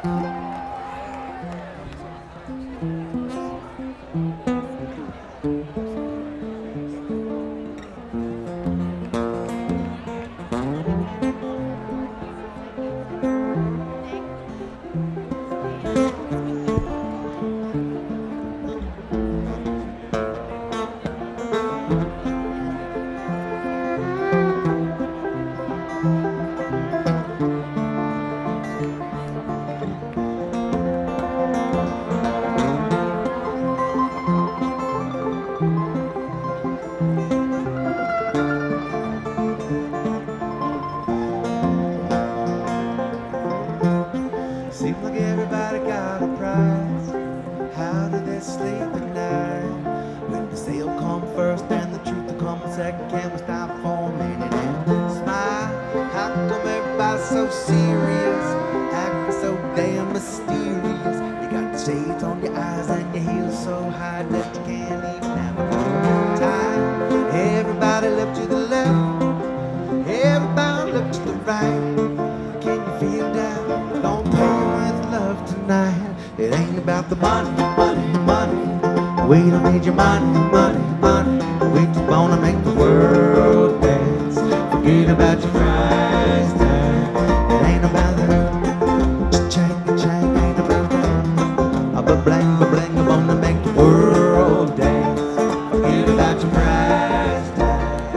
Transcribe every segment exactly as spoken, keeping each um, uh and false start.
Seems like everybody got a prize. How do they sleep at night? When the sale come first and the truth will come second, can we stop for a minute and smile? How come everybody's so serious, acting so damn mysterious? You got the shades on your eyes and your heels so high that you can't even have a good time. Everybody look to the left, everybody look to the right. Can you feel that? Don't play with love tonight. It ain't about the money, money, money. We don't need your money, money, money. We just wanna make the world dance. Forget about your price tag. It ain't about the cha-chang, cha-chang. Ain't about that. But bling, but bling. I wanna make the world dance. Forget about your price tag.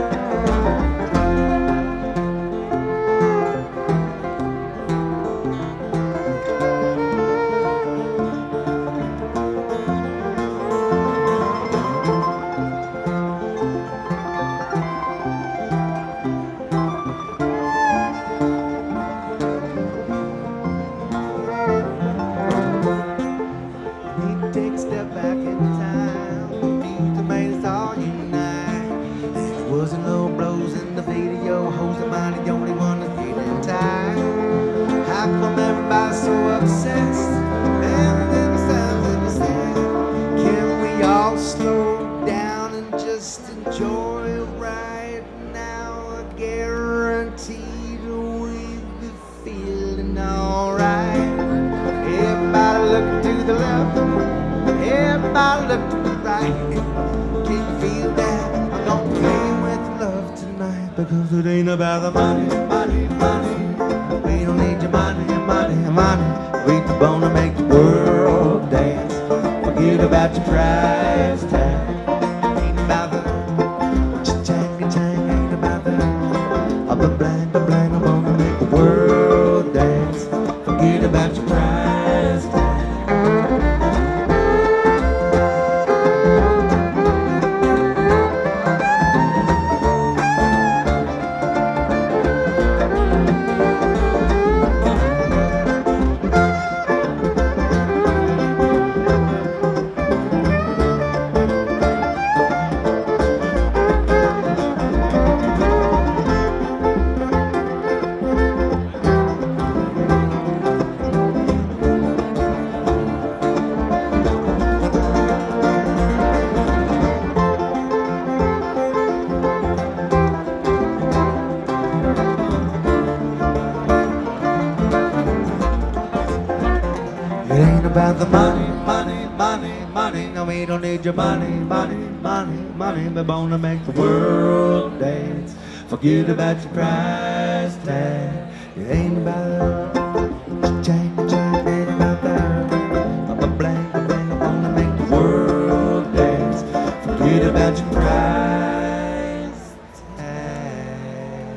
Take a step back in time. Need to make us all unite. There wasn't no blows in the video. Hoes the money, the only one that's getting tired. How come everybody's so obsessed? And then it sounds like it's sad. Can we all slow down and just enjoy it right now? I guarantee that we'll be feeling alright. Everybody look to the left. Everybody look to the right. Can you feel that? I'm gonna play with love tonight. Because it ain't about the money, money, money. We don't need your money, money, money. We just wanna make the world dance. Forget about your price tag. Ain't about the cha-chang, cha-chang. Ain't about the I'm the blind, the blind. I wanna make the world dance. Forget about your price tag. It ain't about the money, money, money, money. No, we don't need your money, money, money, money. We wanna make the world dance. Forget about your price tag. It ain't about cha-chang, cha-chang. Ain't about that. I'm a blank, a blank. I wanna make the world dance. Forget about your price tag.